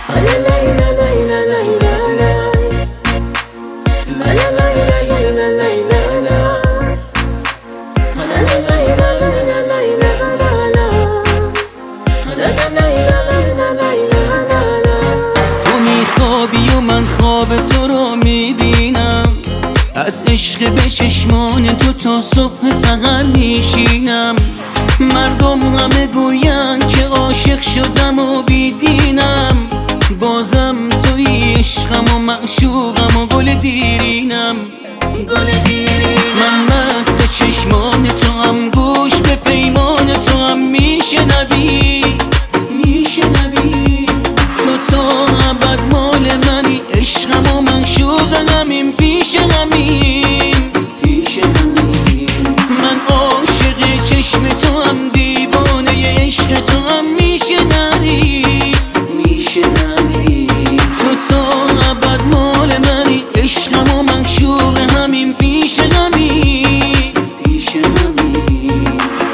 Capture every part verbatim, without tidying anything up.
تو میخوابی و من خواب تو رو میبینم، از عشق به چشمان تو تا صبح سحر میشینم. مردم همه گوین که عاشق شدم و بیدینم، بازم توی عشقم و معشوقم و گل دیرینم. گل دیرینم من مست چشمان تو هم، گوش به پیمان تو هم میشنوی میشنوی تو تا ابد مال منی، عشقم و معشوق همین پیش همین پیش همین. من عاشق چشم تو هم، دیوانه عشق تو هم میشنوی میشنوی تو تا ابد مال منی، عشقم و معشوق همین پیش همین پیش همین.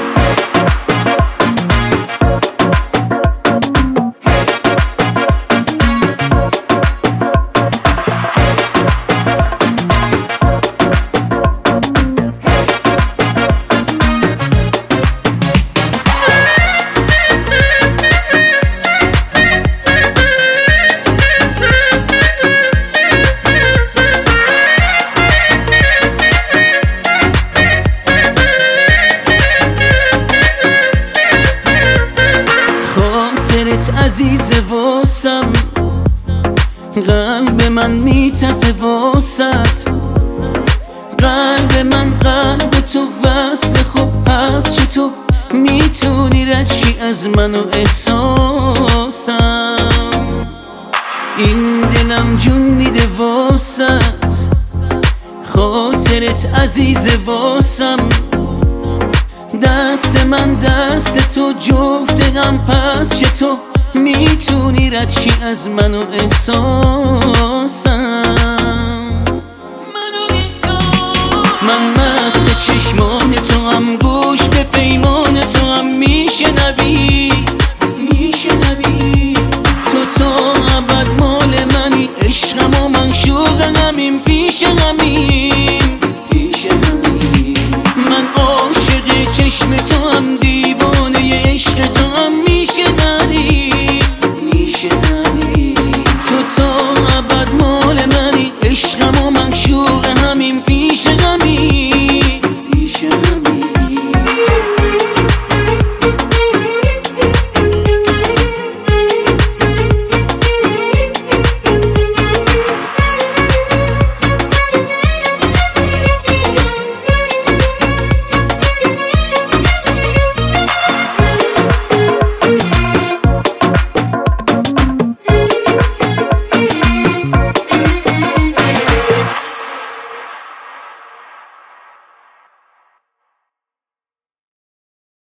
عزیز واسم، قلب من میتپه واسط، قلب من قلب تو وصل. خب پس چطور میتونی رد شی از من و احساسم؟ این دلم جون میده واسط، خاطرت عزیز واسم. دست من دست تو جفت هم، پس چطور میتونی رد شی از من و احساسم؟ من مست چشمان تو هم، گوش به پیمان تو هم میشنوی